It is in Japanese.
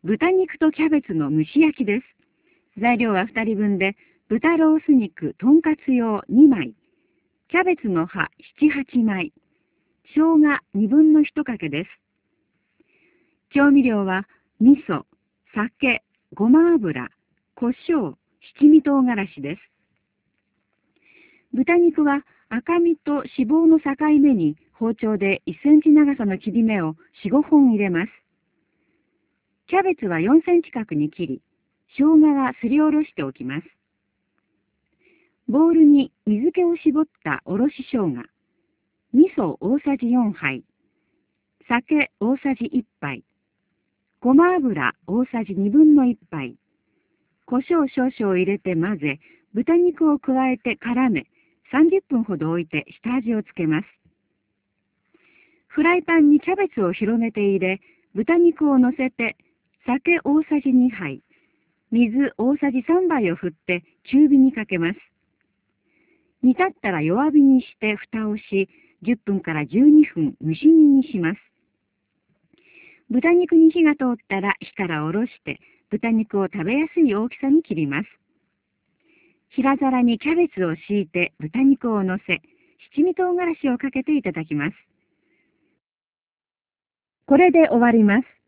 豚肉とキャベツの蒸し焼きです。材料は2人分で、豚ロース肉、とんかつ用2枚、キャベツの葉7、8枚、生姜2分の1かけです。調味料は、味噌、酒、ごま油、胡椒、七味唐辛子です。豚肉は赤身と脂肪の境目に包丁で1センチ長さの切り目を4、5本入れます。キャベツは4センチ角に切り、生姜はすりおろしておきます。ボウルに水気を絞ったおろし生姜、味噌大さじ4杯、酒大さじ1杯、ごま油大さじ1/2の1杯、胡椒少々入れて混ぜ、豚肉を加えて絡め、30分ほど置いて下味をつけます。フライパンにキャベツを広げて入れ、豚肉を乗せて、酒大さじ2杯、水大さじ3杯を振って中火にかけます。煮立ったら弱火にして蓋をし、10分から12分蒸し煮にします。豚肉に火が通ったら火から下ろして、豚肉を食べやすい大きさに切ります。平皿にキャベツを敷いて豚肉を乗せ、七味唐辛子をかけていただきます。これで終わります。